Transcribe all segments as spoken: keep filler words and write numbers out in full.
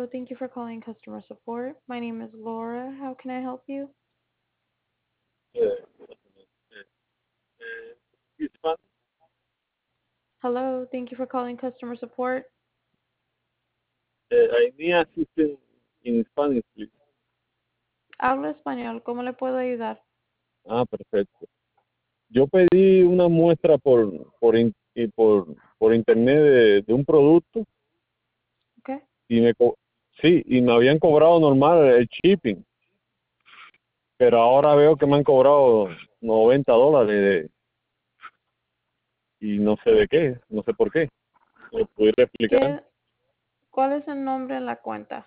Hello, thank you for calling customer support. My name is Laura. How can I help you? Eh, eh, eh, Hispan- Hello, thank you for calling customer support. eh, I need assistance in Spanish, please. Hablo español, ¿cómo le puedo ayudar? Ah, perfecto. Yo pedí una muestra por por in- y por, por internet de, de un producto Okay. y me co- sí, y me habían cobrado normal el shipping, pero ahora veo que me han cobrado noventa dólares de- y no sé de qué, no sé por qué. ¿Me pudiera explicar? ¿Qué, ¿Cuál es el nombre en la cuenta?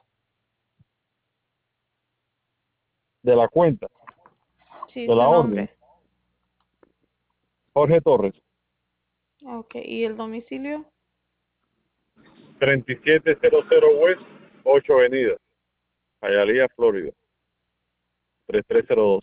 De la cuenta, Sí, de su la orden. nombre. Jorge Torres, Okay, ¿y el domicilio? treinta y siete cero cero West, ocho Avenida, Hialeah, Florida, tres tres cero dos.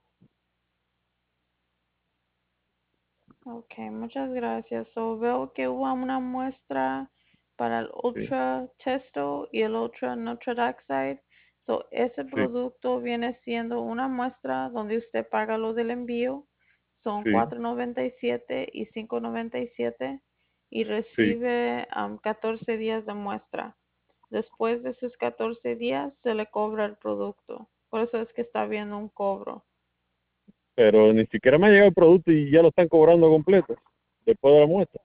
Okay, muchas gracias. So, veo que hubo una muestra para el Sí, Ultra Testo y el Ultra Nitrodioxide. So, ese sí, producto viene siendo una muestra donde usted paga lo del envío. Son sí, cuatro noventa y siete y cinco noventa y siete y sí, recibe um, catorce días de muestra. Después de esos catorce días se le cobra el producto. Por eso es que está viendo un cobro. pero ni siquiera me ha llegado el producto y ya lo están cobrando completo después de la muestra.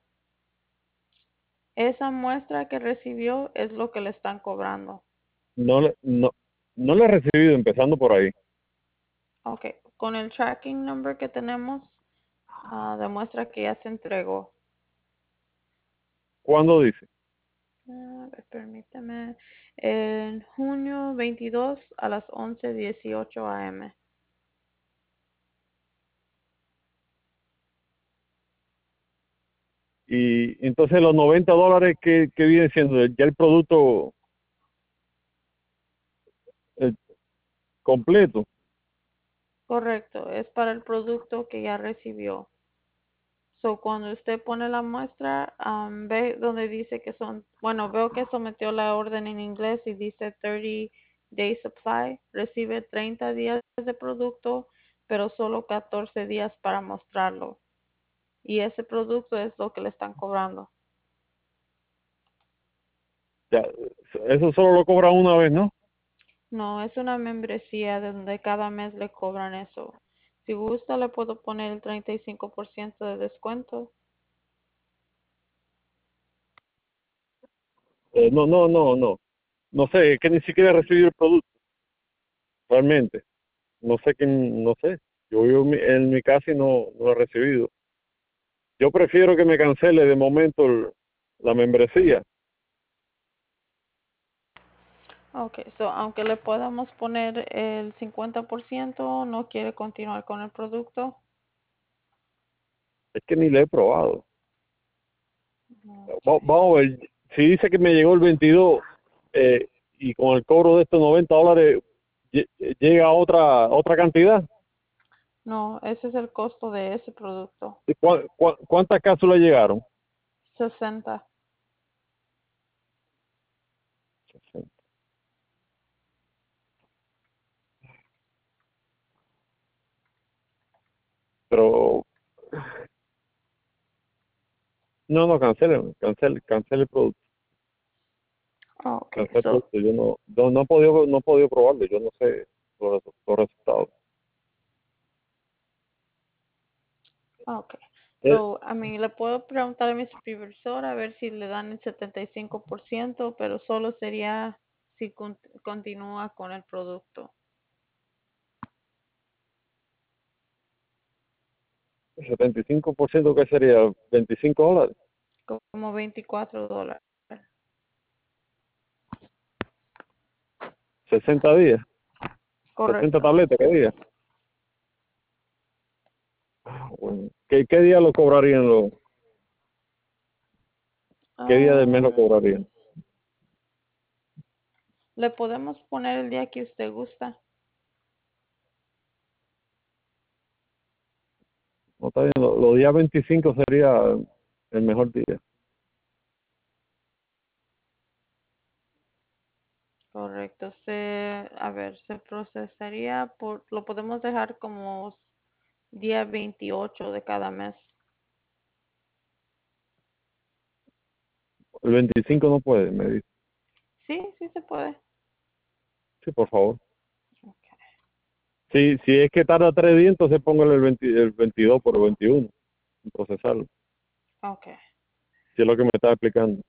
Esa muestra que recibió es lo que le están cobrando. No, le- no, no lo he recibido empezando por ahí. Ok, con el tracking number que tenemos, ah, demuestra que ya se entregó. ¿Cuándo dice? A ver, permíteme. En junio veintidós a las once dieciocho a m. Y entonces los noventa dólares que, que viene siendo ya el producto eh, completo. Correcto, es para el producto que ya recibió. So, cuando usted pone la muestra, am, ve donde dice que son, bueno, veo que sometió la orden en inglés y dice thirty day supply, recibe treinta días de producto, pero solo catorce días para mostrarlo. Y ese producto es lo que le están cobrando. Ya, eso solo lo cobran una vez, ¿no? No, es una membresía de donde cada mes le cobran eso. Si gusta, le puedo poner el treinta y cinco por ciento de descuento. Eh, no, no, no, no. No sé, es que ni siquiera he recibido el producto, realmente. No sé quién, no sé. Yo vivo en mi, en mi casa y no, no lo he recibido. Yo prefiero que me cancele de momento el- la membresía. Okay, so aunque le podamos poner el cincuenta por ciento, no quiere continuar con el producto. Es que ni la he probado. Va- Okay. vamos a ver. Si dice que me llegó el veintidós eh, y con el cobro de estos noventa dólares lle- llega a otra otra cantidad. No, ese es el costo de ese producto. ¿Y cua- cua- ¿Cuántas cápsulas llegaron? Sesenta. Pero no, no, cancelen, cancel, cancel el producto. Okay, Cancel el so, producto. Yo no, no, no he podido, no he podido probarlo. Yo no sé los, los resultados. okay. Eh, So, a mí le puedo preguntar a mi supervisor a ver si le dan el setenta y cinco por ciento, pero solo sería si con- continúa con el producto. el setenta y cinco por ciento que sería veinticinco dólares, Como veinticuatro dólares. sesenta días, sesenta Correcto. tabletas, ¿qué día? Ah, bueno. ¿Qué, qué día lo cobrarían? Lo, ¿Qué día del mes lo Um, cobrarían? le podemos poner el día que usted gusta. No, está bien, lo- los días veinticinco sería el mejor día. Correcto. Se, a ver, se procesaría por, lo podemos dejar como s- día veintiocho de cada mes. El veinticinco no puede, me dice. Sí, sí se puede. Sí, por favor. Okay. Si, si es que tarda tres días, entonces póngale el, veinte el veintidós por el veintiuno en procesarlo. Okay. Si es lo que me está explicando.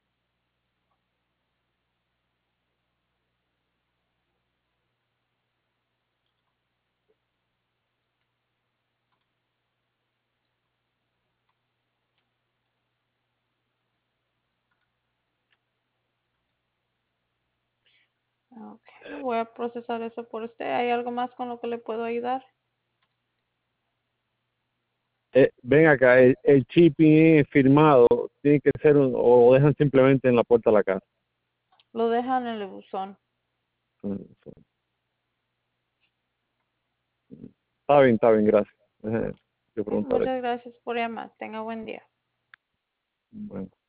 Okay. Voy a procesar eso por usted. ¿Hay algo más con lo que le puedo ayudar? Eh, ven acá, el, el shipping es firmado, tiene que ser un, o lo dejan simplemente en la puerta de la casa. Lo dejan en el buzón. Mm, sí. Está bien, está bien, gracias. Eh, yo Ok, preguntaré. muchas gracias por llamar. Tenga buen día. Bueno.